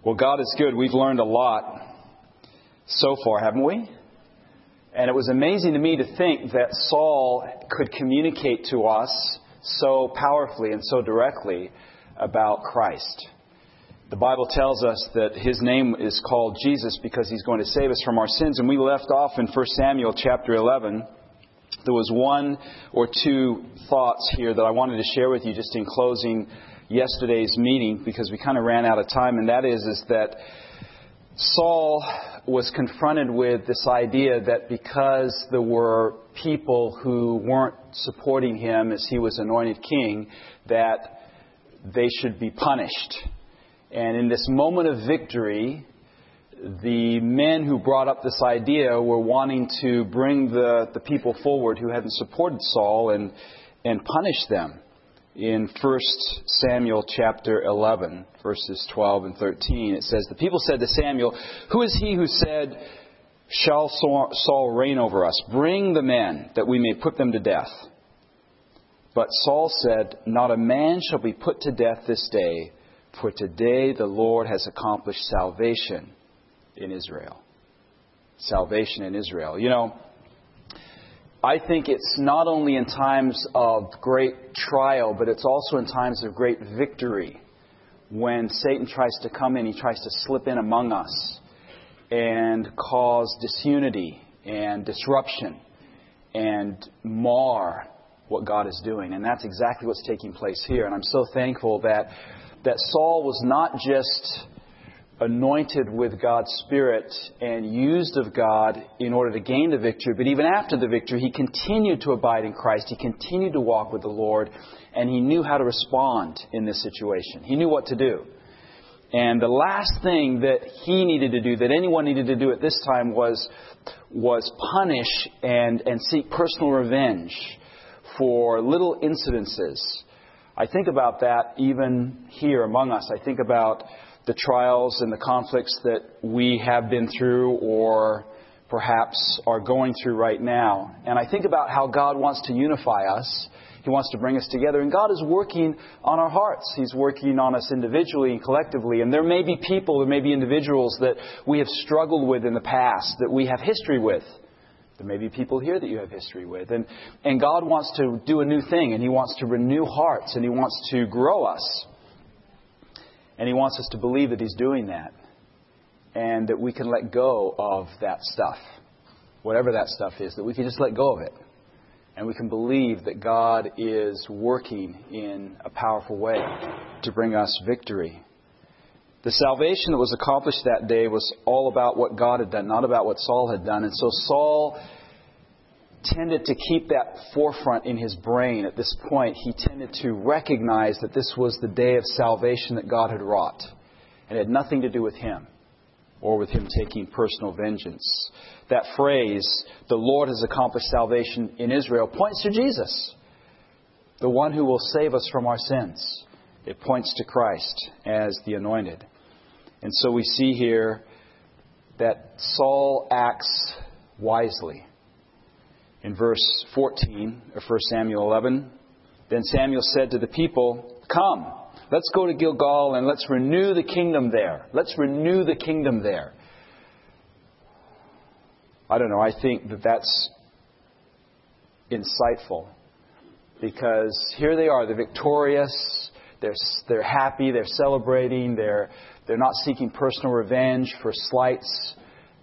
Well, God is good. We've learned a lot so far, haven't we? And it was amazing to me to think that Saul could communicate to us so powerfully and so directly about Christ. The Bible tells us that His name is called Jesus because He's going to save us from our sins. And we left off in 1 Samuel chapter 11. There was one or two thoughts here that I wanted to share with you just in closing yesterday's meeting, because we kind of ran out of time. And that is that Saul was confronted with this idea that because there were people who weren't supporting him as he was anointed king, that they should be punished. And in this moment of victory, the men who brought up this idea were wanting to bring the people forward who hadn't supported Saul and punish them. In 1 Samuel chapter 11, verses 12 and 13, it says, "The people said to Samuel, 'Who is he who said, shall Saul reign over us? Bring the men, that we may put them to death.' But Saul said, 'Not a man shall be put to death this day, for today the Lord has accomplished salvation in Israel.'" Salvation in Israel. You know, I think it's not only in times of great trial, but it's also in times of great victory. When Satan tries to come in, he tries to slip in among us and cause disunity and disruption and mar what God is doing. And that's exactly what's taking place here. And I'm so thankful that Saul was not just anointed with God's Spirit and used of God in order to gain the victory, but even after the victory, he continued to abide in Christ. He continued to walk with the Lord, and he knew how to respond in this situation. He knew what to do. And the last thing that he needed to do, that anyone needed to do at this time, was punish and seek personal revenge for little incidences. I think about that even here among us. I think about the trials and the conflicts that we have been through or perhaps are going through right now. And I think about how God wants to unify us. He wants to bring us together. And God is working on our hearts. He's working on us individually and collectively. And there may be people, there may be individuals that we have struggled with in the past, that we have history with. There may be people here that you have history with. And God wants to do a new thing. And He wants to renew hearts. And He wants to grow us. And He wants us to believe that He's doing that. And that we can let go of that stuff. Whatever that stuff is. That we can just let go of it. And we can believe that God is working in a powerful way to bring us victory. The salvation that was accomplished that day was all about what God had done, not about what Saul had done. And so Saul tended to keep that forefront in his brain. At this point, he tended to recognize that this was the day of salvation that God had wrought. And it had nothing to do with him or with him taking personal vengeance. That phrase, "the Lord has accomplished salvation in Israel," points to Jesus, the one who will save us from our sins. It points to Christ as the anointed. And so we see here that Saul acts wisely. In verse 14 of 1 Samuel 11, "Then Samuel said to the people, 'Come, let's go to Gilgal and let's renew the kingdom there.'" Let's renew the kingdom there. I don't know, I think that that's insightful. Because here they are, they're victorious, they're happy, they're celebrating, they're not seeking personal revenge for slights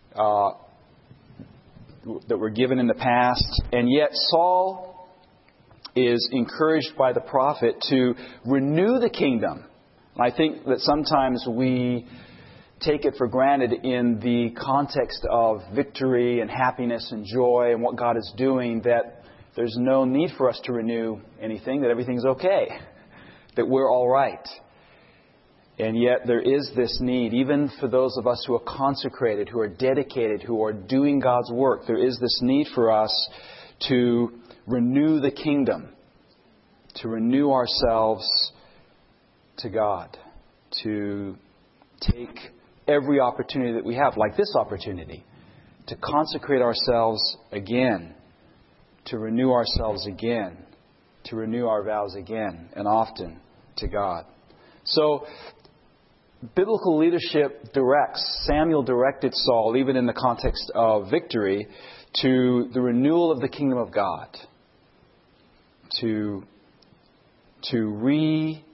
that were given in the past. And yet Saul is encouraged by the prophet to renew the kingdom. I think that sometimes we take it for granted in the context of victory and happiness and joy and what God is doing, that there's no need for us to renew anything, that everything's okay, that we're all right. And yet there is this need, even for those of us who are consecrated, who are dedicated, who are doing God's work, there is this need for us to renew the kingdom, to renew ourselves to God, to take every opportunity that we have, like this opportunity, to consecrate ourselves again, to renew ourselves again, to renew our vows again and often to God. So biblical leadership Samuel directed Saul, even in the context of victory, to the renewal of the kingdom of God. To rededicate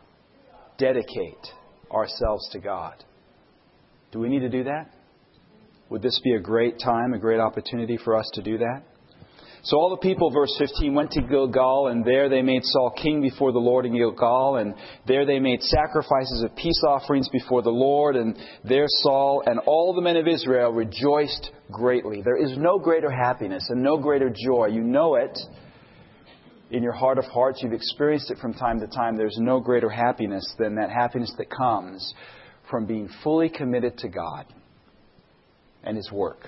ourselves to God. Do we need to do that? Would this be a great time, a great opportunity for us to do that? So all the people, verse 15, went to Gilgal, and there they made Saul king before the Lord in Gilgal, and there they made sacrifices of peace offerings before the Lord, and there Saul and all the men of Israel rejoiced greatly. There is no greater happiness and no greater joy. You know it in your heart of hearts. You've experienced it from time to time. There's no greater happiness than that happiness that comes from being fully committed to God and His work.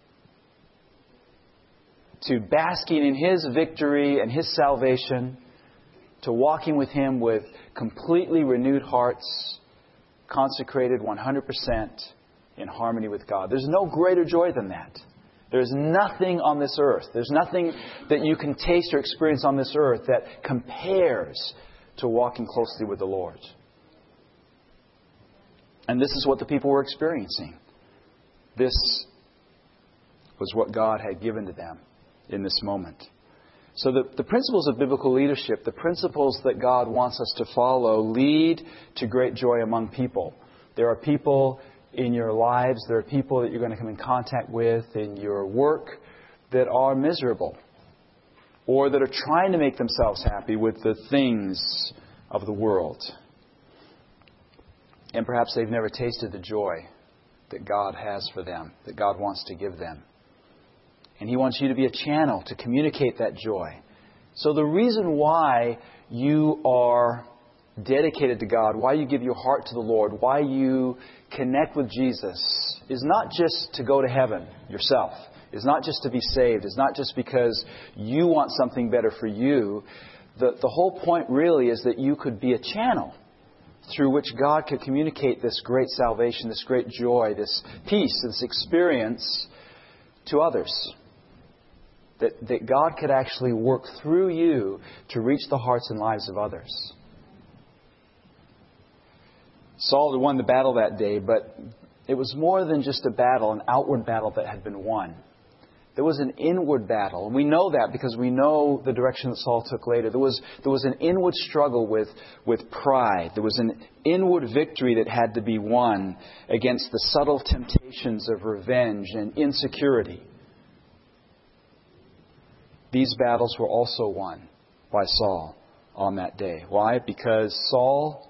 To basking in His victory and His salvation, to walking with Him with completely renewed hearts, consecrated 100% in harmony with God. There's no greater joy than that. There's nothing on this earth. There's nothing that you can taste or experience on this earth that compares to walking closely with the Lord. And this is what the people were experiencing. This was what God had given to them in this moment. So the principles of biblical leadership, the principles that God wants us to follow, lead to great joy among people. There are people in your lives, there are people that you're going to come in contact with in your work that are miserable or that are trying to make themselves happy with the things of the world. And perhaps they've never tasted the joy that God has for them, that God wants to give them. And He wants you to be a channel to communicate that joy. So the reason why you are dedicated to God, why you give your heart to the Lord, why you connect with Jesus is not just to go to heaven yourself. It's not just to be saved. It's not just because you want something better for you. The whole point really is that you could be a channel through which God could communicate this great salvation, this great joy, this peace, this experience to others. That God could actually work through you to reach the hearts and lives of others. Saul had won the battle that day, but it was more than just a battle, an outward battle that had been won. There was an inward battle. And we know that because we know the direction that Saul took later. There was an inward struggle with pride. There was an inward victory that had to be won against the subtle temptations of revenge and insecurity. These battles were also won by Saul on that day. Why? Because Saul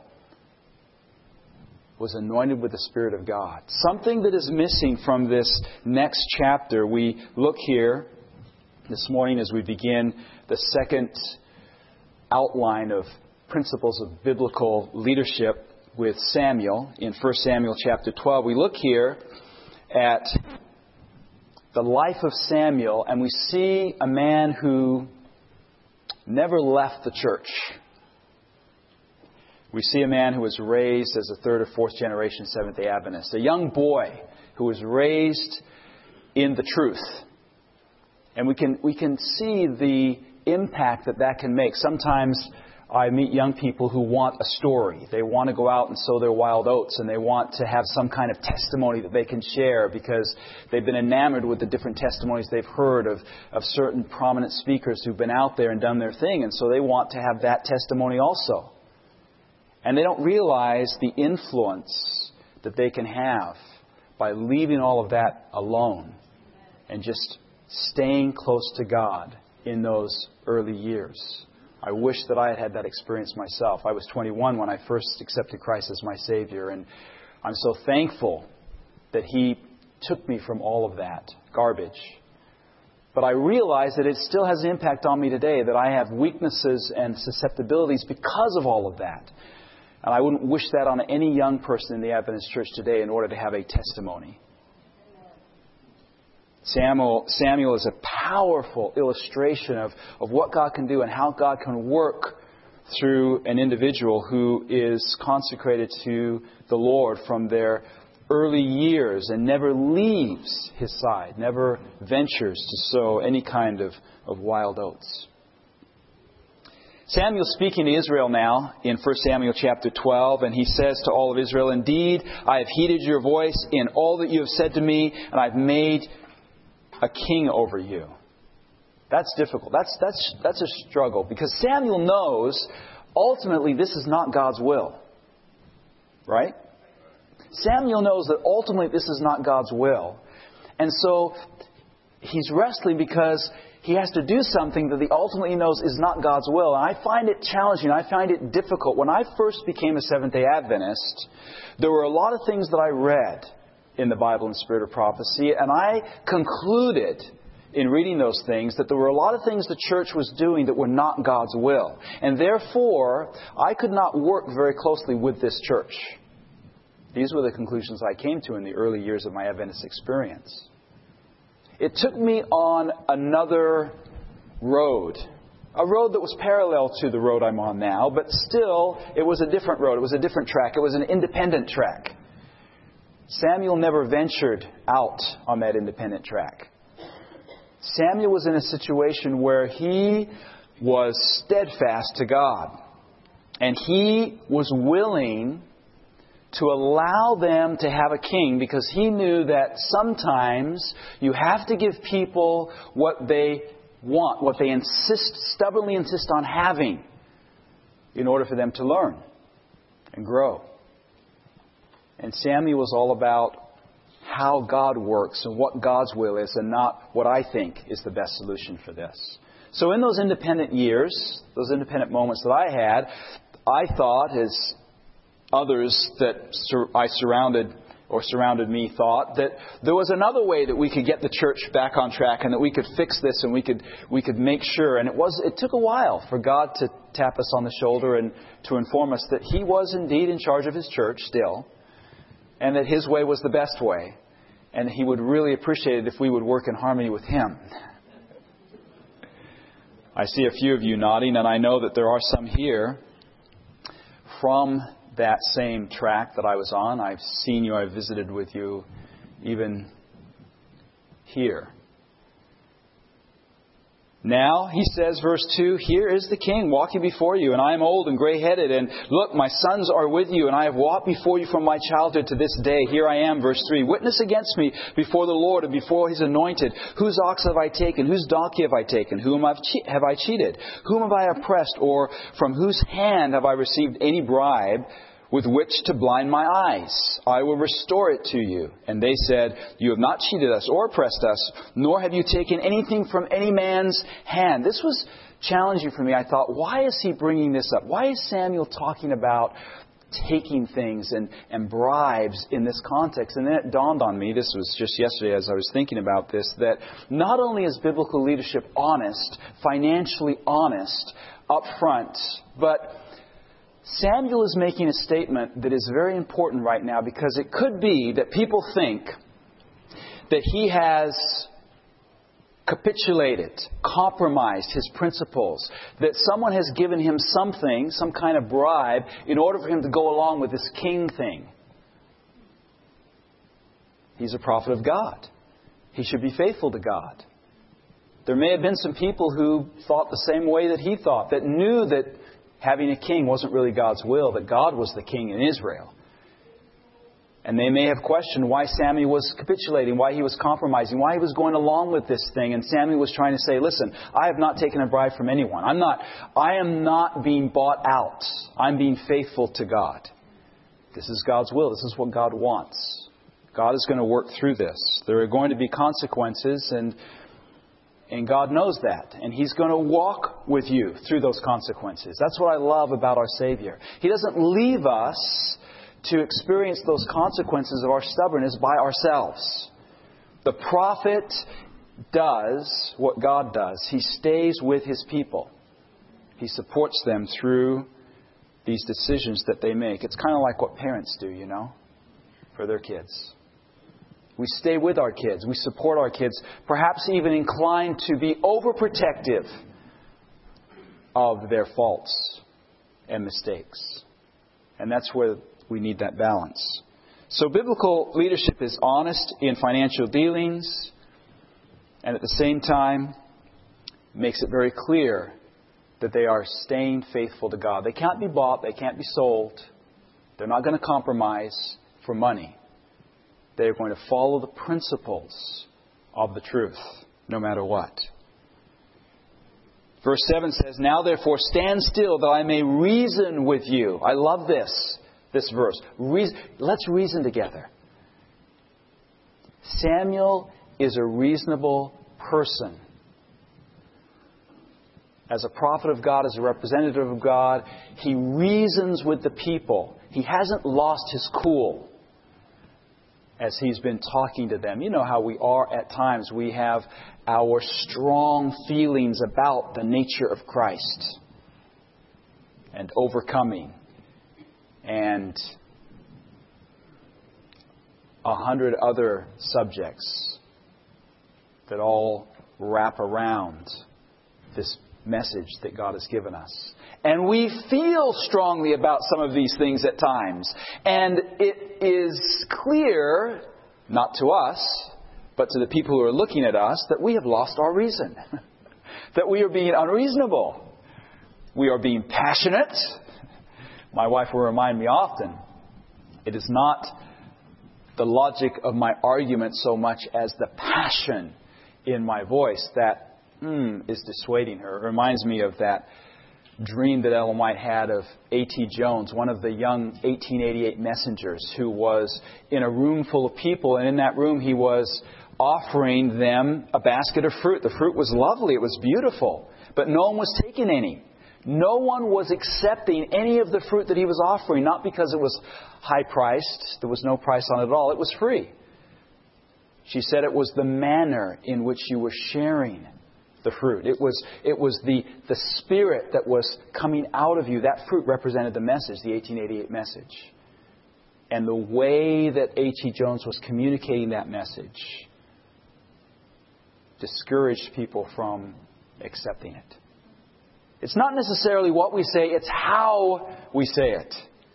was anointed with the Spirit of God. Something that is missing from this next chapter. We look here this morning as we begin the second outline of principles of biblical leadership with Samuel in 1 Samuel chapter 12. We look here at the life of Samuel, and we see a man who never left the church. We see a man who was raised as a third or fourth generation Seventh-day Adventist. A young boy who was raised in the truth. And we can see the impact that can make. Sometimes I meet young people who want a story. They want to go out and sow their wild oats, and they want to have some kind of testimony that they can share because they've been enamored with the different testimonies they've heard of certain prominent speakers who've been out there and done their thing. And so they want to have that testimony also. And they don't realize the influence that they can have by leaving all of that alone and just staying close to God in those early years. I wish that I had had that experience myself. I was 21 when I first accepted Christ as my Savior, and I'm so thankful that He took me from all of that garbage. But I realize that it still has an impact on me today, that I have weaknesses and susceptibilities because of all of that. And I wouldn't wish that on any young person in the Adventist church today in order to have a testimony. Samuel is a powerful illustration of what God can do and how God can work through an individual who is consecrated to the Lord from their early years and never leaves His side, never ventures to sow any kind of wild oats. Samuel's speaking to Israel now in 1 Samuel chapter 12, and he says to all of Israel, "Indeed, I have heeded your voice in all that you have said to me, and I've made a king over you." That's difficult. That's a struggle, because Samuel knows ultimately this is not God's will. Right? Samuel knows that ultimately this is not God's will. And so he's wrestling because he has to do something that he ultimately knows is not God's will. And I find it challenging. I find it difficult. When I first became a Seventh-day Adventist, there were a lot of things that I read in the Bible and Spirit of Prophecy, and I concluded in reading those things that there were a lot of things the church was doing that were not God's will. And therefore, I could not work very closely with this church. These were the conclusions I came to in the early years of my Adventist experience. It took me on another road. A road that was parallel to the road I'm on now, but still, it was a different road. It was a different track. It was an independent track. Samuel never ventured out on that independent track. Samuel was in a situation where he was steadfast to God. And he was willing to allow them to have a king, because he knew that sometimes you have to give people what they want, what they stubbornly insist on having, in order for them to learn and grow. And Samuel was all about how God works and what God's will is, and not what I think is the best solution for this. So in those independent years, those independent moments that I had, I thought, as others that surrounded me thought, that there was another way that we could get the church back on track, and that we could fix this, and we could make sure. And it took a while for God to tap us on the shoulder and to inform us that He was indeed in charge of His church still, and that His way was the best way, and He would really appreciate it if we would work in harmony with Him. I see a few of you nodding, and I know that there are some here from that same track that I was on. I've seen you, I've visited with you, even here. Now, he says, verse 2, "Here is the king walking before you, and I am old and gray-headed, and look, my sons are with you, and I have walked before you from my childhood to this day. Here I am," verse 3, "Witness against me before the Lord and before His anointed. Whose ox have I taken? Whose donkey have I taken? Whom have I cheated? Whom have I oppressed? Or from whose hand have I received any bribe with which to blind my eyes? I will restore it to you." And they said, "You have not cheated us or oppressed us, nor have you taken anything from any man's hand." This was challenging for me. I thought, why is he bringing this up? Why is Samuel talking about taking things and bribes in this context? And then it dawned on me, this was just yesterday as I was thinking about this, that not only is biblical leadership honest, financially honest, up front, but Samuel is making a statement that is very important right now, because it could be that people think that he has capitulated, compromised his principles, that someone has given him something, some kind of bribe, in order for him to go along with this king thing. He's a prophet of God. He should be faithful to God. There may have been some people who thought the same way that he thought, that knew that having a king wasn't really God's will, that God was the king in Israel. And they may have questioned why Samuel was capitulating, why he was compromising, why he was going along with this thing. And Samuel was trying to say, listen, I have not taken a bribe from anyone. I am not being bought out. I'm being faithful to God. This is God's will. This is what God wants. God is going to work through this. There are going to be consequences, and God knows that. And He's going to walk with you through those consequences. That's what I love about our Savior. He doesn't leave us to experience those consequences of our stubbornness by ourselves. The prophet does what God does. He stays with His people. He supports them through these decisions that they make. It's kind of like what parents do, for their kids. We stay with our kids. We support our kids. Perhaps even inclined to be overprotective of their faults and mistakes. And that's where we need that balance. So biblical leadership is honest in financial dealings, and at the same time makes it very clear that they are staying faithful to God. They can't be bought. They can't be sold. They're not going to compromise for money. They're going to follow the principles of the truth, no matter what. Verse 7 says, "Now therefore stand still, that I may reason with you." I love this verse. Let's reason together. Samuel is a reasonable person. As a prophet of God, as a representative of God, he reasons with the people. He hasn't lost his cool as he's been talking to them. You know how we are at times. We have our strong feelings about the nature of Christ and overcoming and 100 other subjects that all wrap around this message that God has given us. And we feel strongly about some of these things at times. And it is clear, not to us, but to the people who are looking at us, that we have lost our reason. That we are being unreasonable. We are being passionate. My wife will remind me often, it is not the logic of my argument so much as the passion in my voice that is dissuading her. It reminds me of that dream that Ellen White had of A.T. Jones, one of the young 1888 messengers who was in a room full of people. And in that room he was offering them a basket of fruit. The fruit was lovely. It was beautiful. But no one was taking any. No one was accepting any of the fruit that he was offering. Not because it was high priced. There was no price on it at all. It was free. She said it was the manner in which you were sharing the fruit. It was the spirit that was coming out of you. That fruit represented the message, the 1888 message. And the way that A.T. Jones was communicating that message discouraged people from accepting it. It's not necessarily what we say, it's how we say it.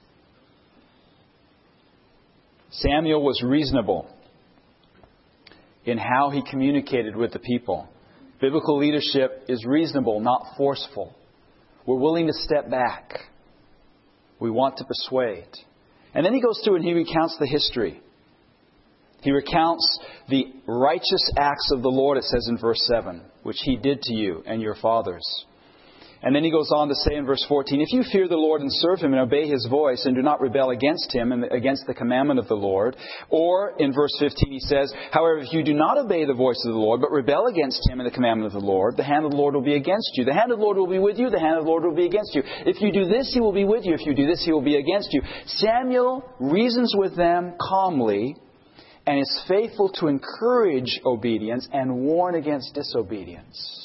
Samuel was reasonable in how he communicated with the people. Biblical leadership is reasonable, not forceful. We're willing to step back. We want to persuade. And then he goes through and he recounts the history. He recounts the righteous acts of the Lord, it says in verse 7, which He did to you and your fathers. And then he goes on to say in verse 14, if you fear the Lord and serve Him and obey His voice and do not rebel against Him and against the commandment of the Lord. Or in verse 15 he says, however, if you do not obey the voice of the Lord, but rebel against Him and the commandment of the Lord, the hand of the Lord will be against you. The hand of the Lord will be with you. The hand of the Lord will be against you. If you do this, He will be with you. If you do this, He will be against you. Samuel reasons with them calmly and is faithful to encourage obedience and warn against disobedience.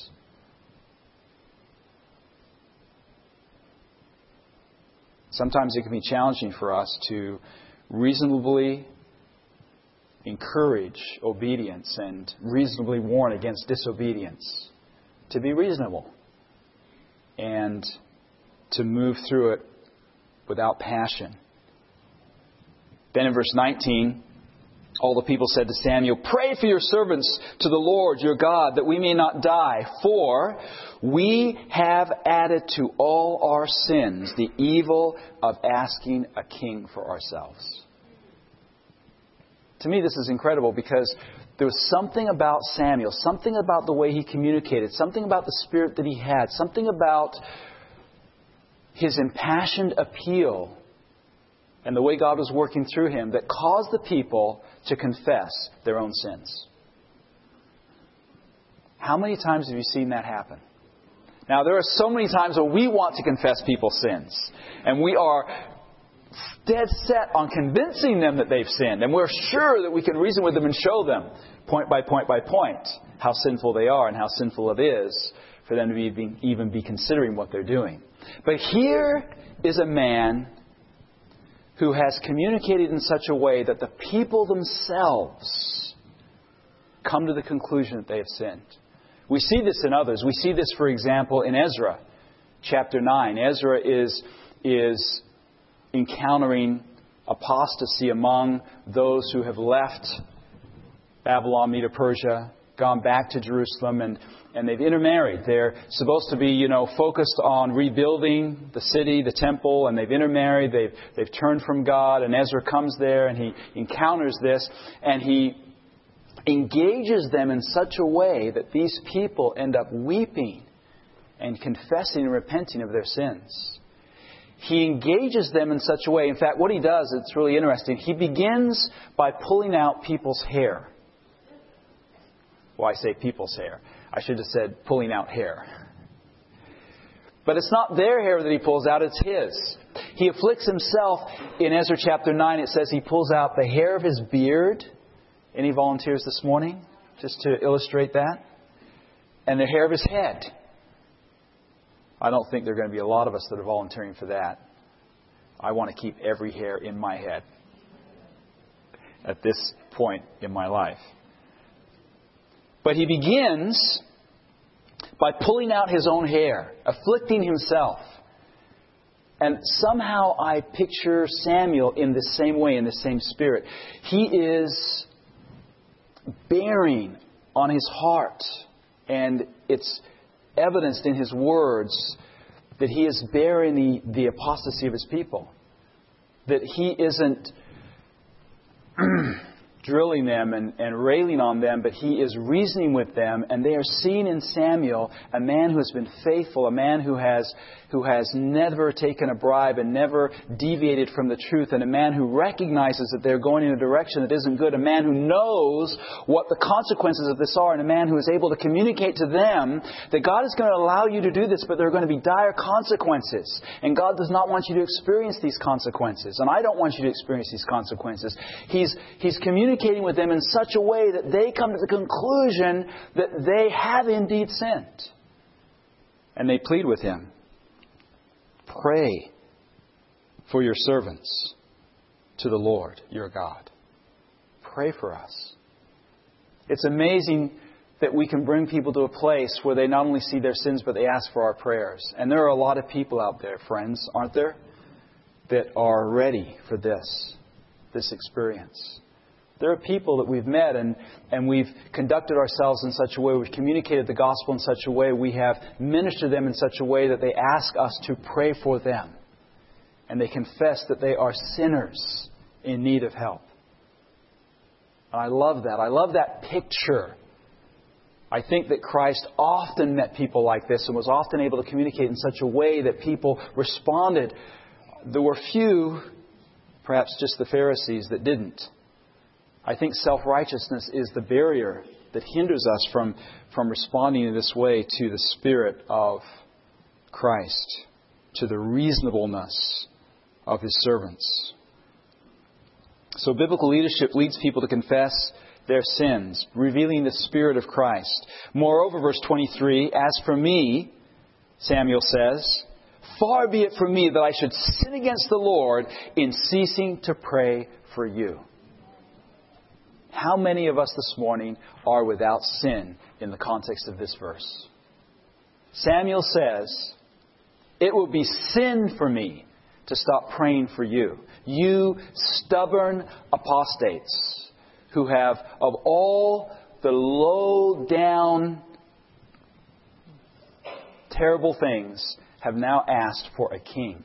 Sometimes it can be challenging for us to reasonably encourage obedience and reasonably warn against disobedience. To be reasonable and to move through it without passion. Then in verse 19, all the people said to Samuel, pray for your servants to the Lord your God, that we may not die. For we have added to all our sins the evil of asking a king for ourselves. To me, this is incredible because there was something about Samuel, something about the way he communicated, something about the spirit that he had, something about his impassioned appeal and the way God was working through him that caused the people to confess their own sins. How many times have you seen that happen? Now, there are so many times when we want to confess people's sins. And we are dead set on convincing them that they've sinned. And we're sure that we can reason with them and show them, point by point by point, how sinful they are and how sinful it is for them to even be considering what they're doing. But here is a man who has communicated in such a way that the people themselves come to the conclusion that they have sinned. We see this in others. We see this, for example, in Ezra, chapter 9. Ezra is encountering apostasy among those who have left Babylon, Medo-Persia, gone back to Jerusalem and they've intermarried. They're supposed to be, focused on rebuilding the city, the temple, and they've intermarried. They've turned from God, and Ezra comes there and he encounters this, and he engages them in such a way that these people end up weeping and confessing and repenting of their sins. He engages them in such a way. In fact, what he does, it's really interesting. He begins by pulling out people's hair. Well, I say people's hair. I should have said pulling out hair. But it's not their hair that he pulls out, it's his. He afflicts himself. In Ezra chapter 9, it says he pulls out the hair of his beard. Any volunteers this morning? Just to illustrate that. And the hair of his head. I don't think there are going to be a lot of us that are volunteering for that. I want to keep every hair in my head at this point in my life. But he begins by pulling out his own hair, afflicting himself. And somehow I picture Samuel in the same way, in the same spirit. He is bearing on his heart, and it's evidenced in his words that he is bearing the apostasy of his people. That he isn't drilling them and railing on them, but he is reasoning with them, and they are seeing in Samuel a man who has been faithful, a man who has never taken a bribe and never deviated from the truth, and a man who recognizes that they're going in a direction that isn't good, a man who knows what the consequences of this are, and a man who is able to communicate to them that God is going to allow you to do this, but there are going to be dire consequences, and God does not want you to experience these consequences, and I don't want you to experience these consequences. He's communicating with them in such a way that they come to the conclusion that they have indeed sinned. And they plead with him, pray for your servants to the Lord your God. Pray for us. It's amazing that we can bring people to a place where they not only see their sins, but they ask for our prayers. And there are a lot of people out there, friends, aren't there, that are ready for this experience. There are people that we've met and we've conducted ourselves in such a way, we've communicated the gospel in such a way, we have ministered them in such a way that they ask us to pray for them. And they confess that they are sinners in need of help. And I love that. I love that picture. I think that Christ often met people like this and was often able to communicate in such a way that people responded. There were few, perhaps just the Pharisees, that didn't. I think self-righteousness is the barrier that hinders us from responding in this way to the Spirit of Christ, to the reasonableness of His servants. So biblical leadership leads people to confess their sins, revealing the Spirit of Christ. Moreover, verse 23, as for me, Samuel says, far be it from me that I should sin against the Lord in ceasing to pray for you. How many of us this morning are without sin in the context of this verse? Samuel says, it would be sin for me to stop praying for you. You stubborn apostates who have, of all the low down, terrible things, have now asked for a king.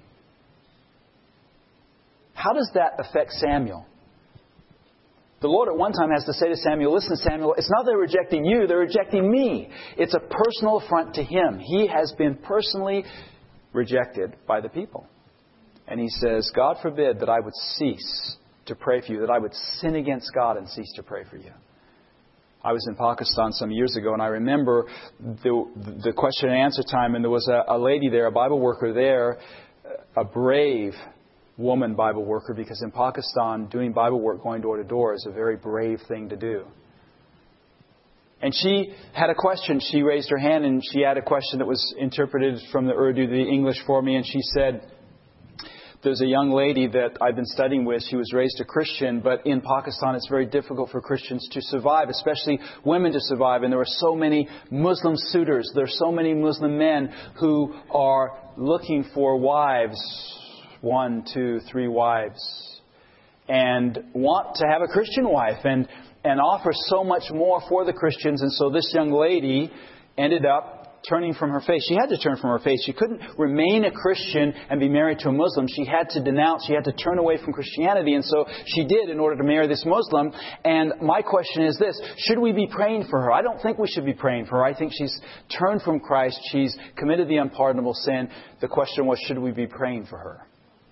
How does that affect Samuel? The Lord at one time has to say to Samuel, listen, Samuel, it's not they're rejecting you, they're rejecting me. It's a personal affront to him. He has been personally rejected by the people. And he says, God forbid that I would cease to pray for you, that I would sin against God and cease to pray for you. I was in Pakistan some years ago, and I remember the question and answer time, and there was a lady there, a Bible worker there, a brave woman Bible worker, because in Pakistan, doing Bible work, going door to door, is a very brave thing to do. And she had a question. She raised her hand, and she had a question that was interpreted from the Urdu to the English for me, and she said, there's a young lady that I've been studying with. She was raised a Christian, but in Pakistan it's very difficult for Christians to survive, especially women to survive. And there are so many Muslim suitors. There are so many Muslim men who are looking for wives, 1, 2, 3 wives. and want to have a Christian wife and offer so much more for the Christians. And so this young lady ended up turning from her faith. She had to turn from her faith. She couldn't remain a Christian and be married to a Muslim. She had to denounce. She had to turn away from Christianity. And so she did in order to marry this Muslim. And my question is this: should we be praying for her? I don't think we should be praying for her. I think she's turned from Christ. She's committed the unpardonable sin. The question was, should we be praying for her?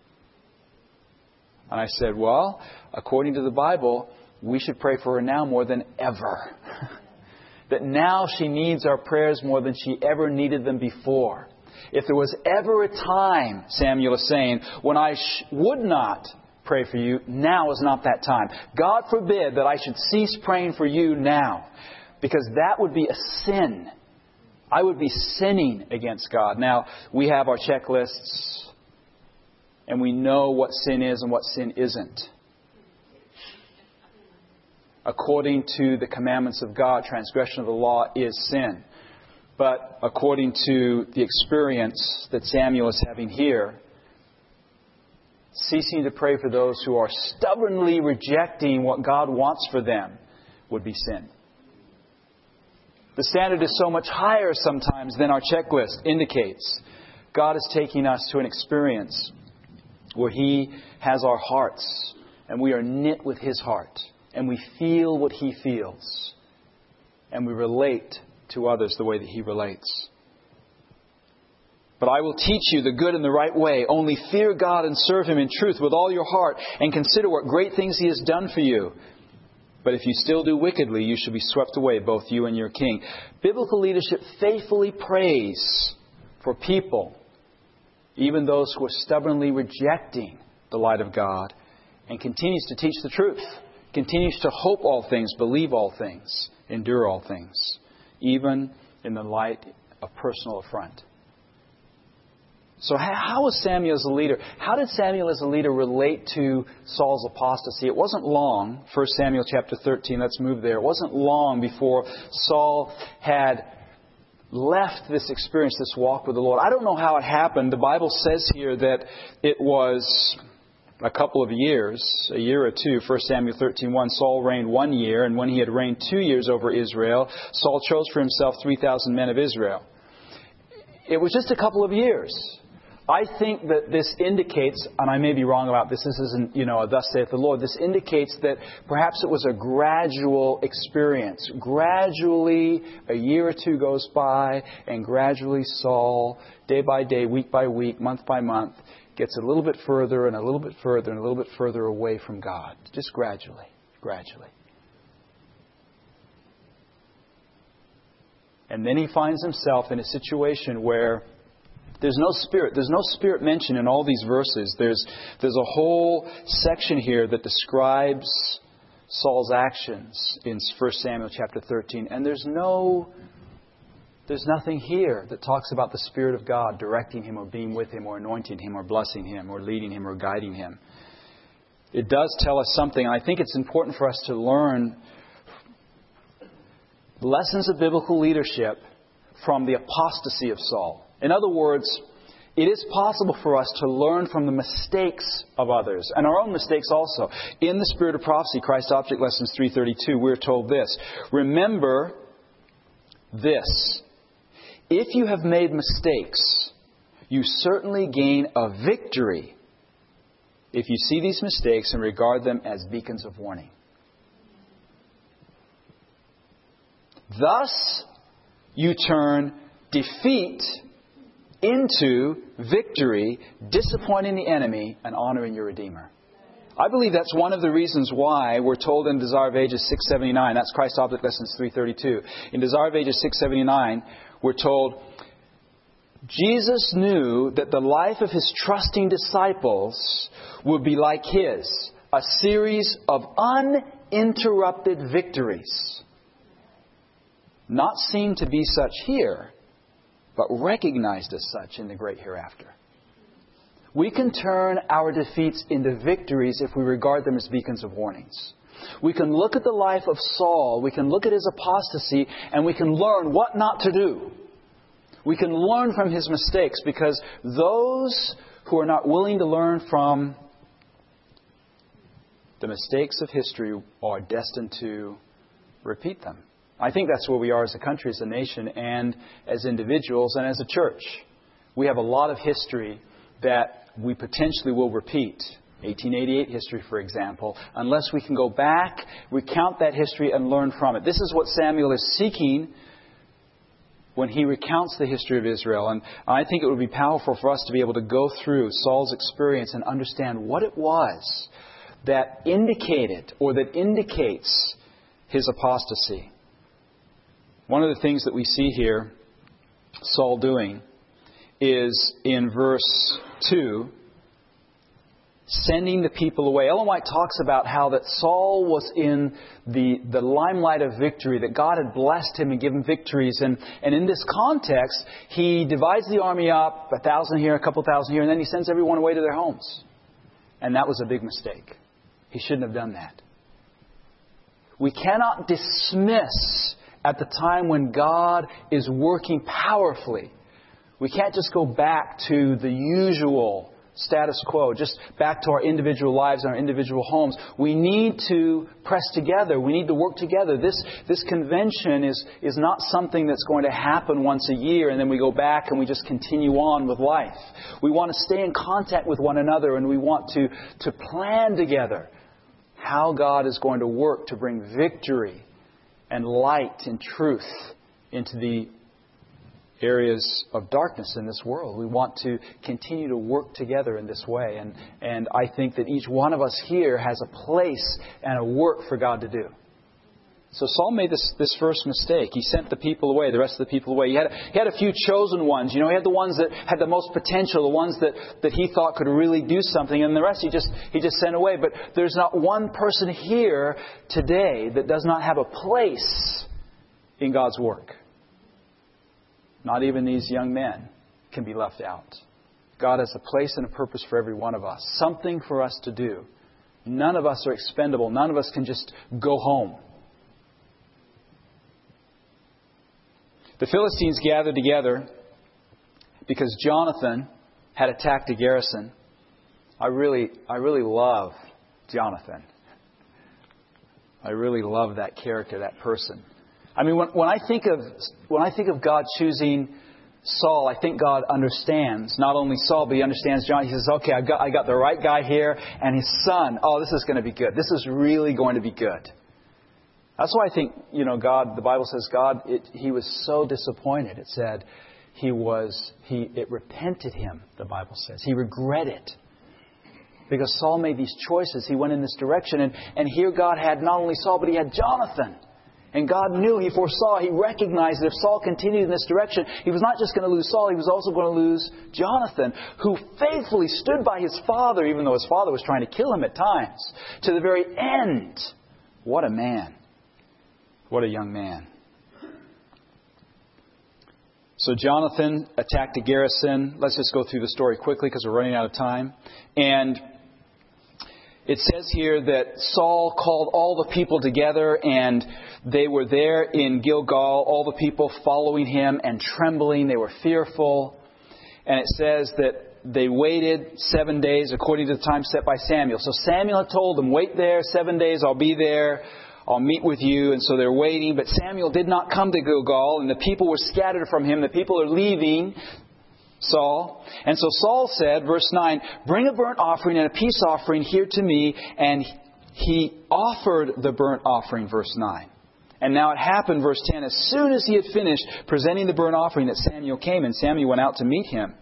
And I said, well, according to the Bible, we should pray for her now more than ever. That now she needs our prayers more than she ever needed them before. If there was ever a time, Samuel is saying, when I would not pray for you, now is not that time. God forbid that I should cease praying for you now, because that would be a sin. I would be sinning against God. Now, we have our checklists, and we know what sin is and what sin isn't. According to the commandments of God, transgression of the law is sin. But according to the experience that Samuel is having here, ceasing to pray for those who are stubbornly rejecting what God wants for them would be sin. The standard is so much higher sometimes than our checklist indicates. God is taking us to an experience where He has our hearts and we are knit with His heart. And we feel what He feels. And we relate to others the way that He relates. But I will teach you the good and the right way. Only fear God and serve Him in truth with all your heart. And consider what great things He has done for you. But if you still do wickedly, you shall be swept away, both you and your king. Biblical leadership faithfully prays for people, even those who are stubbornly rejecting the light of God, and continues to teach the truth. Continues to hope all things, believe all things, endure all things, even in the light of personal affront. So how was Samuel as a leader? How did Samuel as a leader relate to Saul's apostasy? It wasn't long, 1 Samuel chapter 13, let's move there. It wasn't long before Saul had left this experience, this walk with the Lord. I don't know how it happened. The Bible says here that it was a couple of years, a year or two. 1 Samuel 13:1, Saul reigned 1 year, and when he had reigned 2 years over Israel, Saul chose for himself 3,000 men of Israel. It was just a couple of years. I think that this indicates, and I may be wrong about this, this isn't, a thus saith the Lord, this indicates that perhaps it was a gradual experience. Gradually, a year or two goes by, and gradually Saul, day by day, week by week, month by month, gets a little bit further and a little bit further and a little bit further away from God. Just gradually. And then he finds himself in a situation where there's no Spirit. There's no Spirit mentioned in all these verses. There's a whole section here that describes Saul's actions in 1 Samuel chapter 13. And there's nothing here that talks about the Spirit of God directing him or being with him or anointing him or blessing him or leading him or guiding him. It does tell us something. I think it's important for us to learn lessons of biblical leadership from the apostasy of Saul. In other words, it is possible for us to learn from the mistakes of others and our own mistakes also. In the Spirit of Prophecy, Christ Object Lessons 332, we're told this: remember this. If you have made mistakes, you certainly gain a victory if you see these mistakes and regard them as beacons of warning. Thus, you turn defeat into victory, disappointing the enemy and honoring your Redeemer. I believe that's one of the reasons why we're told in Desire of Ages 679, that's Christ Object Lessons 332. In Desire of Ages 679, we're told, Jesus knew that the life of His trusting disciples would be like His, a series of uninterrupted victories. Not seen to be such here, but recognized as such in the great hereafter. We can turn our defeats into victories if we regard them as beacons of warnings. We can look at the life of Saul, we can look at his apostasy, and we can learn what not to do. We can learn from his mistakes, because those who are not willing to learn from the mistakes of history are destined to repeat them. I think that's where we are as a country, as a nation, and as individuals, and as a church. We have a lot of history that we potentially will repeat. 1888 history, for example, unless we can go back, recount that history, and learn from it. This is what Samuel is seeking when he recounts the history of Israel. And I think it would be powerful for us to be able to go through Saul's experience and understand what it was that indicated or that indicates his apostasy. One of the things that we see here Saul doing is in verse 2, sending the people away. Ellen White talks about how that Saul was in the limelight of victory, that God had blessed him and given victories. And in this context, he divides the army up, 1,000 here, a couple thousand here, and then he sends everyone away to their homes. And that was a big mistake. He shouldn't have done that. We cannot dismiss at the time when God is working powerfully. We can't just go back to the usual status quo, just back to our individual lives and our individual homes. We need to press together. We need to work together. This convention is not something that's going to happen once a year and then we go back and we just continue on with life. We want to stay in contact with one another, and we want to plan together how God is going to work to bring victory and light and truth into the areas of darkness in this world. We want to continue to work together in this way. And I think that each one of us here has a place and a work for God to do. So Saul made this first mistake. He sent the people away, the rest of the people away. He had a few chosen ones. He had the ones that had the most potential, the ones that he thought could really do something, and the rest he just sent away. But there's not one person here today that does not have a place in God's work. Not even these young men can be left out. God has a place and a purpose for every one of us. Something for us to do. None of us are expendable. None of us can just go home. The Philistines gathered together because Jonathan had attacked a garrison. I really love Jonathan. I really love that character, that person. I mean, when I think of God choosing Saul, I think God understands not only Saul, but He understands John. He says, "Okay, I got the right guy here, and his son. Oh, this is going to be good. This is really going to be good." That's why I think God. The Bible says God. He was so disappointed. It said it repented him. The Bible says he regretted. Because Saul made these choices. He went in this direction, and here God had not only Saul, but He had Jonathan. And God knew, He foresaw, He recognized that if Saul continued in this direction, he was not just going to lose Saul, he was also going to lose Jonathan, who faithfully stood by his father, even though his father was trying to kill him at times, to the very end. What a man. What a young man. So Jonathan attacked a garrison. Let's just go through the story quickly because we're running out of time. And it says here that Saul called all the people together, and they were there in Gilgal, all the people following him and trembling. They were fearful. And it says that they waited 7 days according to the time set by Samuel. So Samuel had told them, wait there 7 days, I'll be there. I'll meet with you. And so they're waiting. But Samuel did not come to Gilgal, and the people were scattered from him. The people are leaving Saul. And so Saul said, verse 9, bring a burnt offering and a peace offering here to me. And he offered the burnt offering, verse 9. And now it happened, verse 10, as soon as he had finished presenting the burnt offering, that Samuel came, and Samuel went out to meet him.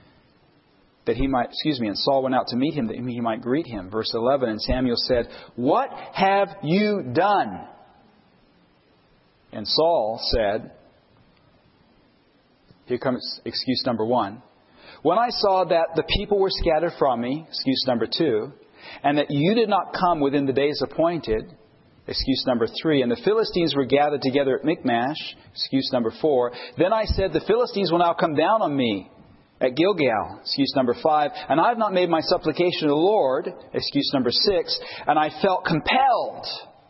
And Saul went out to meet him that he might greet him. Verse 11, and Samuel said, what have you done? And Saul said, here comes excuse number 1. When I saw that the people were scattered from me, excuse number 2, and that you did not come within the days appointed, excuse number 3, and the Philistines were gathered together at Michmash, excuse number 4, then I said, the Philistines will now come down on me at Gilgal, excuse number 5, and I have not made my supplication to the Lord, excuse number 6, and I felt compelled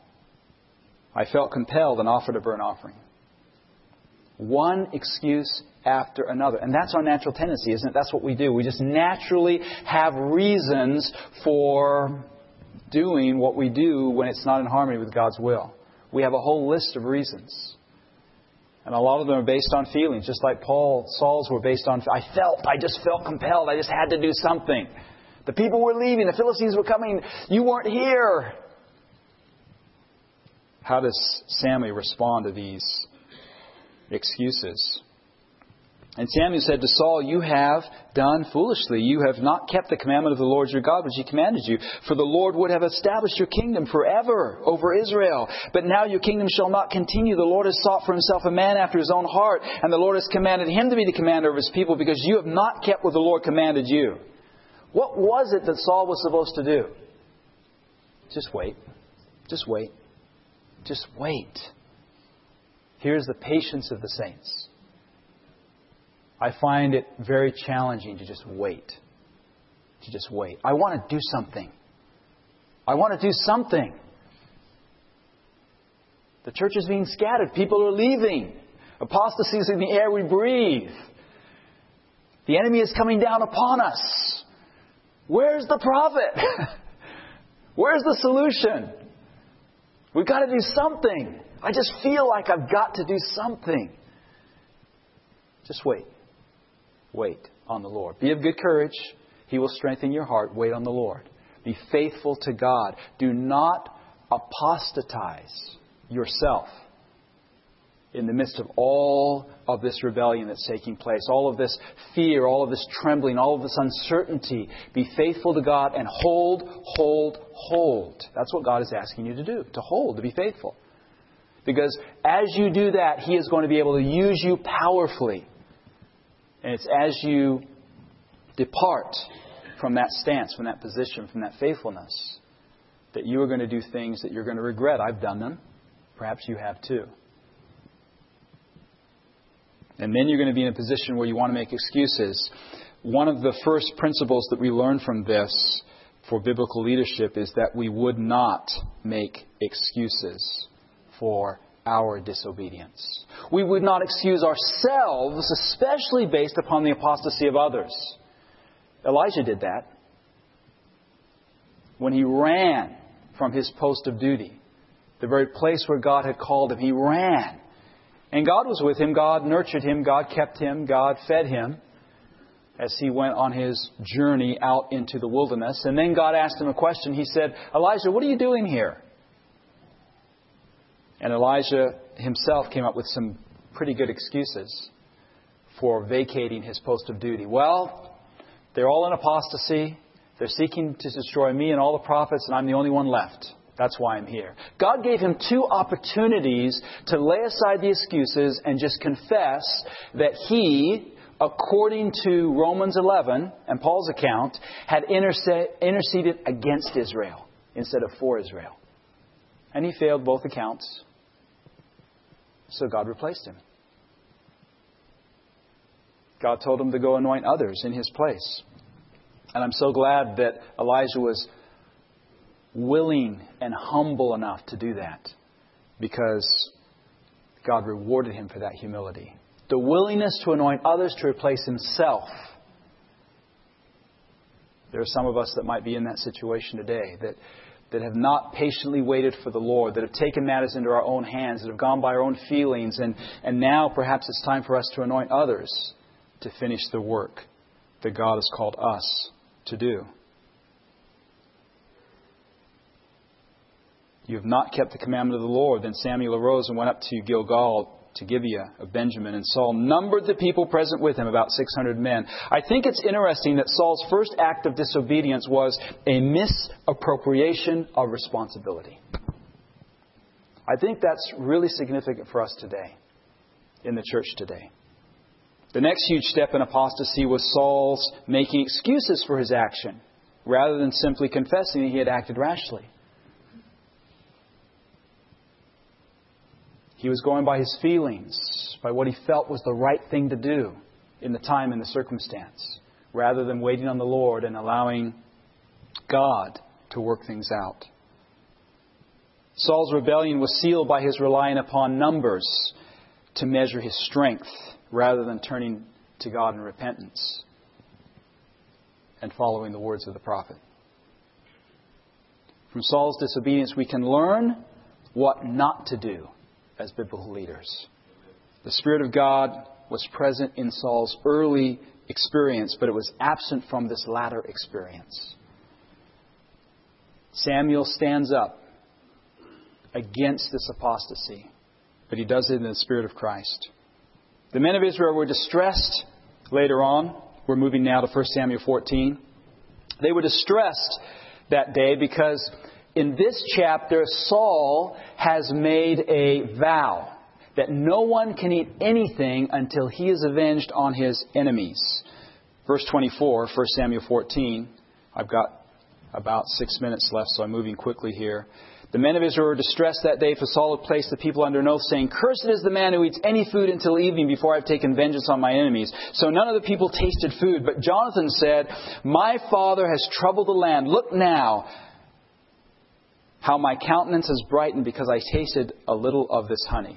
and offered a burnt offering. One excuse after another. And that's our natural tendency, isn't it? That's what we do. We just naturally have reasons for doing what we do when it's not in harmony with God's will. We have a whole list of reasons. And a lot of them are based on feelings, just like Saul's were based on, I just felt compelled. I just had to do something. The people were leaving. The Philistines were coming. You weren't here. How does Samuel respond to these excuses? And Samuel said to Saul, you have done foolishly. You have not kept the commandment of the Lord your God, which He commanded you. For the Lord would have established your kingdom forever over Israel. But now your kingdom shall not continue. The Lord has sought for Himself a man after His own heart. And the Lord has commanded him to be the commander of His people, because you have not kept what the Lord commanded you. What was it that Saul was supposed to do? Just wait. Just wait. Just wait. Here's the patience of the saints. I find it very challenging to just wait. To just wait. I want to do something. I want to do something. The church is being scattered. People are leaving. Apostasy is in the air we breathe. The enemy is coming down upon us. Where's the prophet? Where's the solution? We've got to do something. I just feel like I've got to do something. Just wait. Wait on the Lord. Be of good courage. He will strengthen your heart. Wait on the Lord. Be faithful to God. Do not apostatize yourself in the midst of all of this rebellion that's taking place, all of this fear, all of this trembling, all of this uncertainty. Be faithful to God and hold. That's what God is asking you to do, to hold, to be faithful. Because as you do that, He is going to be able to use you powerfully. And it's as you depart from that stance, from that position, from that faithfulness, that you are going to do things that you're going to regret. I've done them. Perhaps you have too. And then you're going to be in a position where you want to make excuses. One of the first principles that we learn from this for biblical leadership is that we would not make excuses for our disobedience. We would not excuse ourselves, especially based upon the apostasy of others. Elijah did that. When he ran from his post of duty, the very place where God had called him, he ran. And God was with him. God nurtured him. God kept him. God fed him as he went on his journey out into the wilderness. And then God asked him a question. He said, Elijah, what are you doing here? And Elijah himself came up with some pretty good excuses for vacating his post of duty. Well, they're all in apostasy. They're seeking to destroy me and all the prophets, and I'm the only one left. That's why I'm here. God gave him 2 opportunities to lay aside the excuses and just confess that he, according to Romans 11 and Paul's account, had interceded against Israel instead of for Israel. And he failed both accounts. So God replaced him. God told him to go anoint others in his place. And I'm so glad that Elijah was willing and humble enough to do that, because God rewarded him for that humility. The willingness to anoint others to replace himself. There are some of us that might be in that situation today, that have not patiently waited for the Lord, that have taken matters into our own hands, that have gone by our own feelings, and now perhaps it's time for us to anoint others to finish the work that God has called us to do. You have not kept the commandment of the Lord. Then Samuel arose and went up to Gilgal, to Gibeah of Benjamin. And Saul numbered the people present with him, about 600 men. I think it's interesting that Saul's first act of disobedience was a misappropriation of responsibility. I think that's really significant for us today, in the church today. The next huge step in apostasy was Saul's making excuses for his action, rather than simply confessing that he had acted rashly. He was going by his feelings, by what he felt was the right thing to do in the time and the circumstance, rather than waiting on the Lord and allowing God to work things out. Saul's rebellion was sealed by his relying upon numbers to measure his strength, rather than turning to God in repentance and following the words of the prophet. From Saul's disobedience, we can learn what not to do as biblical leaders. The Spirit of God was present in Saul's early experience, but it was absent from this latter experience. Samuel stands up against this apostasy, but he does it in the Spirit of Christ. The men of Israel were distressed later on. We're moving now to 1 Samuel 14. They were distressed that day because in this chapter, Saul has made a vow that no one can eat anything until he is avenged on his enemies. Verse 24, 1 Samuel 14. I've got about 6 minutes left, so I'm moving quickly here. The men of Israel were distressed that day, for Saul had placed the people under an oath, saying, "Cursed is the man who eats any food until evening before I have taken vengeance on my enemies." So none of the people tasted food. But Jonathan said, "My father has troubled the land. Look now how my countenance has brightened because I tasted a little of this honey."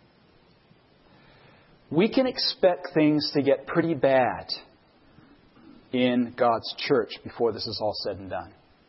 We can expect things to get pretty bad in God's church before this is all said and done.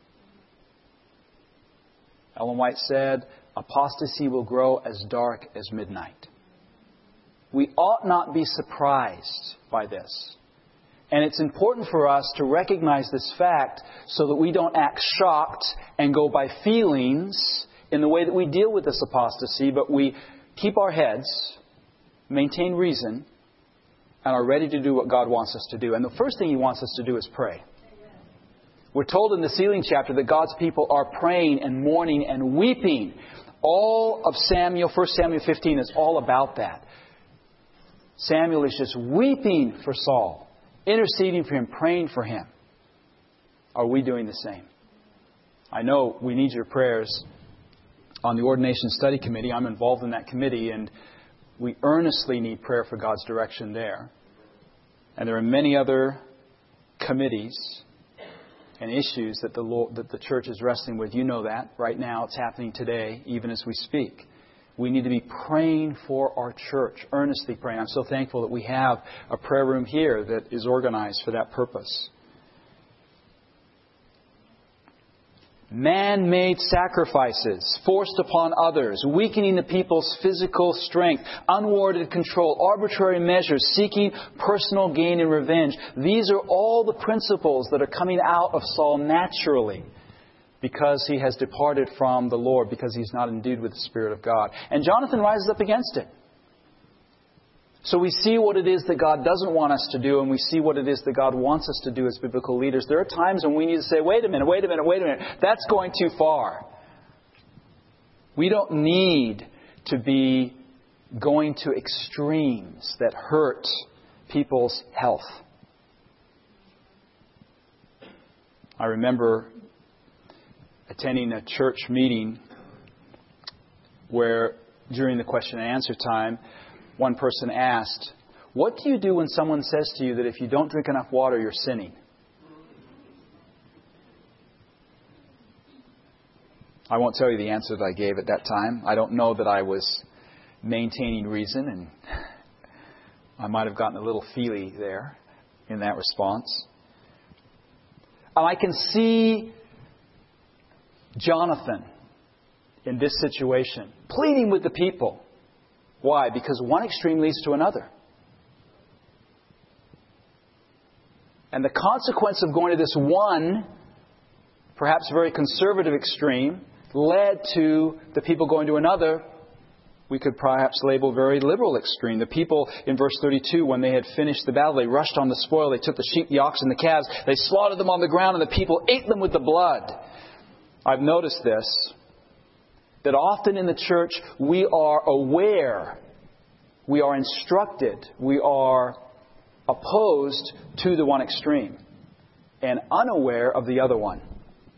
Ellen White said, apostasy will grow as dark as midnight. We ought not be surprised by this. And it's important for us to recognize this fact so that we don't act shocked and go by feelings in the way that we deal with this apostasy, but we keep our heads, maintain reason, and are ready to do what God wants us to do. And the first thing He wants us to do is pray. We're told in the sealing chapter that God's people are praying and mourning and weeping. All of Samuel, 1 Samuel 15 is all about that. Samuel is just weeping for Saul, interceding for him, praying for him. Are we doing the same? I know we need your prayers on the Ordination Study Committee. I'm involved in that committee, and we earnestly need prayer for God's direction there. And there are many other committees and issues that the church is wrestling with. You know that. Right now it's happening today, even as we speak. We need to be praying for our church, earnestly praying. I'm so thankful that we have a prayer room here that is organized for that purpose. Man-made sacrifices forced upon others, weakening the people's physical strength, unwarranted control, arbitrary measures, seeking personal gain and revenge. These are all the principles that are coming out of Saul naturally because he has departed from the Lord, because he's not endued with the Spirit of God. And Jonathan rises up against it. So we see what it is that God doesn't want us to do, and we see what it is that God wants us to do as biblical leaders. There are times when we need to say, wait a minute. That's going too far. We don't need to be going to extremes that hurt people's health. I remember attending a church meeting where during the question and answer time, one person asked, "What do you do when someone says to you that if you don't drink enough water, you're sinning?" I won't tell you the answer that I gave at that time. I don't know that I was maintaining reason, and I might have gotten a little feely there in that response. I can see Jonathan in this situation, pleading with the people. Why? Because one extreme leads to another. And the consequence of going to this one, perhaps very conservative extreme, led to the people going to another, we could perhaps label very liberal extreme. The people in verse 32, when they had finished the battle, they rushed on the spoil. They took the sheep, the oxen, the calves. They slaughtered them on the ground, and the people ate them with the blood. I've noticed this, that often in the church we are aware, we are instructed, we are opposed to the one extreme and unaware of the other one.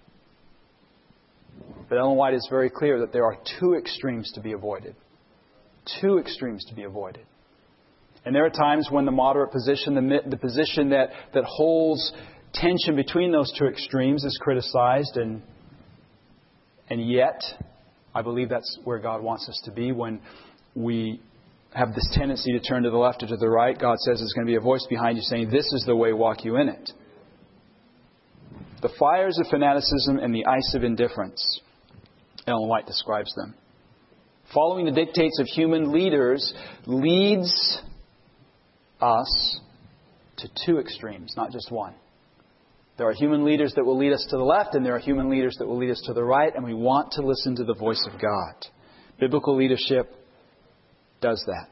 But Ellen White is very clear that there are two extremes to be avoided. Two extremes to be avoided. And there are times when the moderate position, the position that holds tension between those two extremes is criticized, and yet I believe that's where God wants us to be. When we have this tendency to turn to the left or to the right, God says there's going to be a voice behind you saying, "This is the way, walk you in it." The fires of fanaticism and the ice of indifference. Ellen White describes them. Following the dictates of human leaders leads us to two extremes, not just one. There are human leaders that will lead us to the left, and there are human leaders that will lead us to the right, and we want to listen to the voice of God. Biblical leadership does that.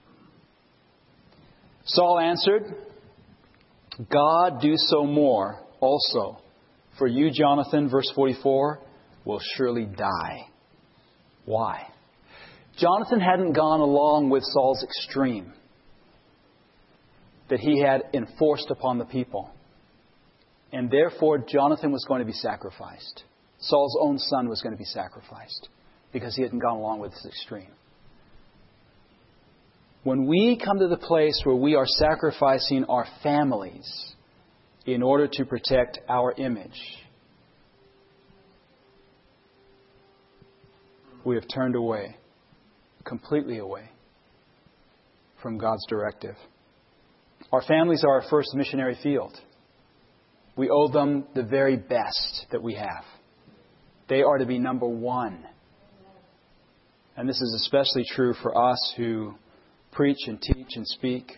Saul answered, God do so more also. For you, Jonathan, verse 44, will surely die. Why? Jonathan hadn't gone along with Saul's extreme that he had enforced upon the people. And therefore, Jonathan was going to be sacrificed. Saul's own son was going to be sacrificed because he hadn't gone along with his extreme. When we come to the place where we are sacrificing our families in order to protect our image, we have turned away, completely away from God's directive. Our families are our first missionary field. We owe them the very best that we have. They are to be number one. And this is especially true for us who preach and teach and speak.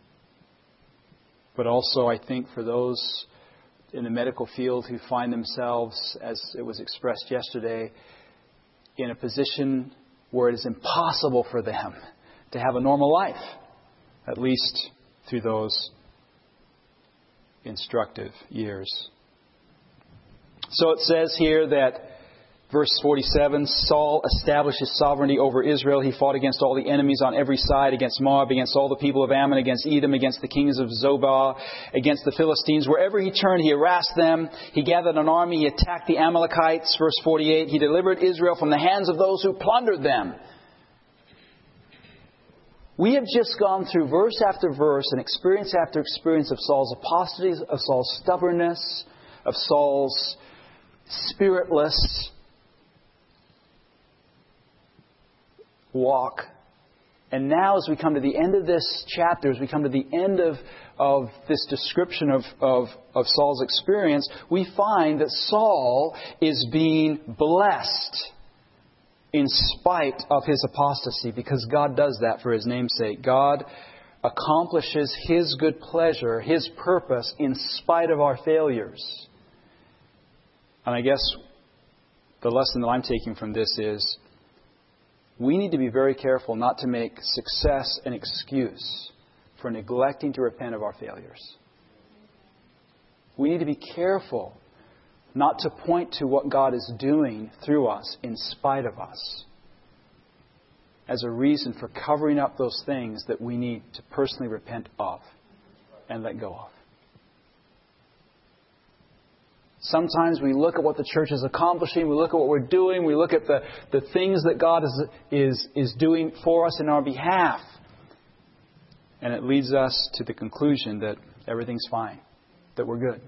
But also, I think, for those in the medical field who find themselves, as it was expressed yesterday, in a position where it is impossible for them to have a normal life, at least through those instructive years. So it says here that, verse 47, Saul established his sovereignty over Israel. He fought against all the enemies on every side, against Moab, against all the people of Ammon, against Edom, against the kings of Zobah, against the Philistines. Wherever he turned, he harassed them. He gathered an army. He attacked the Amalekites. Verse 48, he delivered Israel from the hands of those who plundered them. We have just gone through verse after verse and experience after experience of Saul's apostasy, of Saul's stubbornness, of Saul's spiritless walk. And now as we come to the end of this chapter, as we come to the end of this description of Saul's experience, we find that Saul is being blessed in spite of his apostasy, because God does that for His name's sake. God accomplishes His good pleasure, His purpose, in spite of our failures. And I guess the lesson that I'm taking from this is we need to be very careful not to make success an excuse for neglecting to repent of our failures. We need to be careful not to point to what God is doing through us in spite of us as a reason for covering up those things that we need to personally repent of and let go of. Sometimes we look at what the church is accomplishing, we look at what we're doing, we look at the things that God is doing for us in our behalf, and it leads us to the conclusion that everything's fine, that we're good.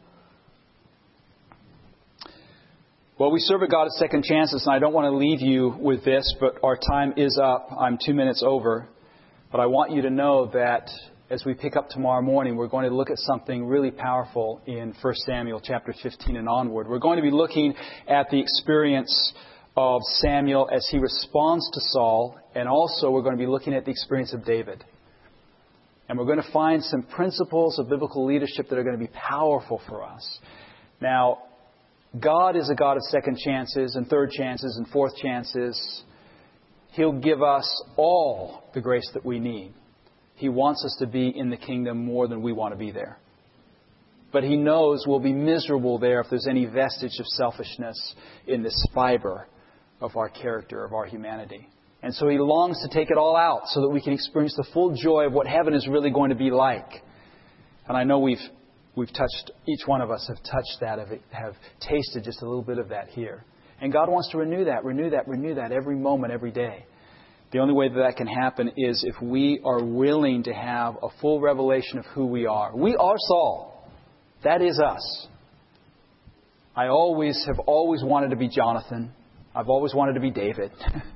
Well, we serve a God of second chances, and I don't want to leave you with this, but our time is up. I'm 2 minutes over. But I want you to know that as we pick up tomorrow morning, we're going to look at something really powerful in 1 Samuel chapter 15 and onward. We're going to be looking at the experience of Samuel as he responds to Saul, and also we're going to be looking at the experience of David. And we're going to find some principles of biblical leadership that are going to be powerful for us. Now, God is a God of second chances and third chances and fourth chances. He'll give us all the grace that we need. He wants us to be in the kingdom more than we want to be there. But He knows we'll be miserable there if there's any vestige of selfishness in this fiber of our character, of our humanity. And so He longs to take it all out so that we can experience the full joy of what heaven is really going to be like. And I know we've touched, each one of us have touched that, have tasted just a little bit of that here. And God wants to renew that every moment, every day. The only way that can happen is if we are willing to have a full revelation of who we are. We are Saul. That is us. I have always wanted to be Jonathan. I've always wanted to be David.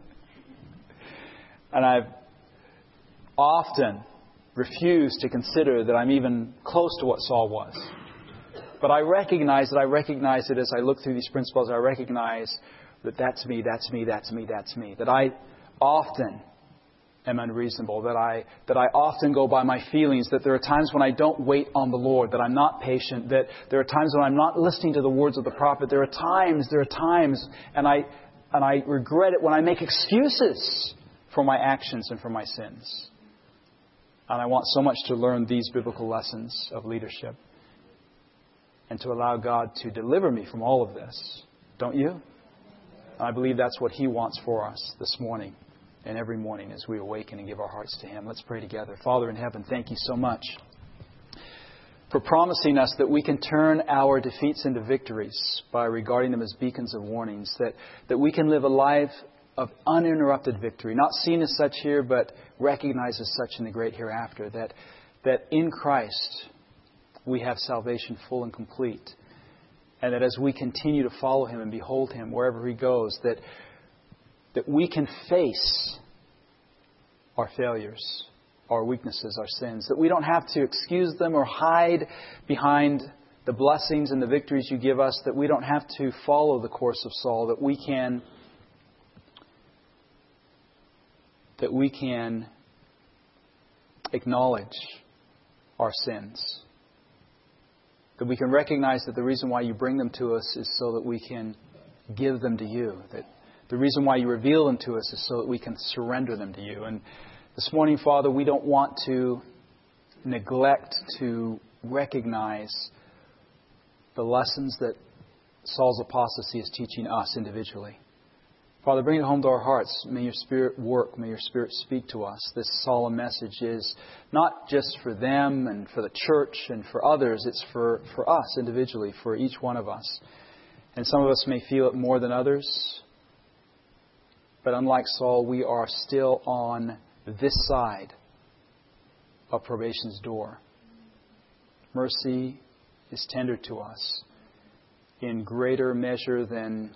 And I've often refuse to consider that I'm even close to what Saul was. But I recognize it as I look through these principles. I recognize that that's me. That I often am unreasonable. That I often go by my feelings. That there are times when I don't wait on the Lord. That I'm not patient. That there are times when I'm not listening to the words of the prophet. There are times, and I regret it when I make excuses for my actions and for my sins. And I want so much to learn these biblical lessons of leadership and to allow God to deliver me from all of this. Don't you? And I believe that's what He wants for us this morning and every morning as we awaken and give our hearts to Him. Let's pray together. Father in heaven, thank You so much for promising us that we can turn our defeats into victories by regarding them as beacons of warnings, that we can live a life of uninterrupted victory, not seen as such here, but recognized as such in the great hereafter, that in Christ we have salvation full and complete, and that as we continue to follow Him and behold Him wherever He goes, that we can face our failures, our weaknesses, our sins, that we don't have to excuse them or hide behind the blessings and the victories You give us, that we don't have to follow the course of Saul, that we can acknowledge our sins. That we can recognize that the reason why You bring them to us is so that we can give them to You. That the reason why You reveal them to us is so that we can surrender them to You. And this morning, Father, we don't want to neglect to recognize the lessons that Saul's apostasy is teaching us individually. Father, bring it home to our hearts. May Your Spirit work. May Your Spirit speak to us. This solemn message is not just for them and for the church and for others. It's for us individually, for each one of us. And some of us may feel it more than others. But unlike Saul, we are still on this side of probation's door. Mercy is tendered to us in greater measure than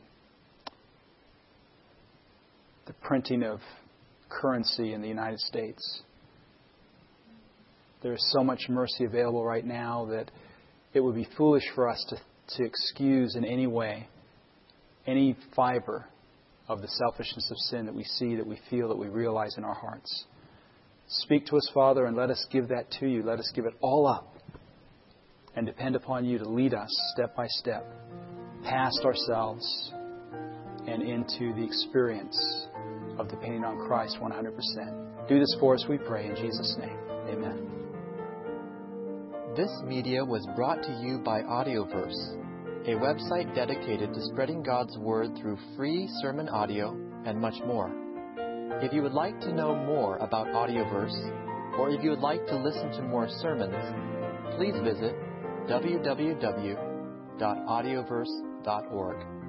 the printing of currency in the United States. There is so much mercy available right now that it would be foolish for us to excuse in any way any fiber of the selfishness of sin that we see, that we feel, that we realize in our hearts. Speak to us, Father, and let us give that to You. Let us give it all up and depend upon You to lead us step by step past ourselves and into the experience of depending on Christ 100%. Do this for us, we pray, in Jesus' name. Amen. This media was brought to you by Audioverse, a website dedicated to spreading God's Word through free sermon audio and much more. If you would like to know more about Audioverse, or if you would like to listen to more sermons, please visit www.audioverse.org.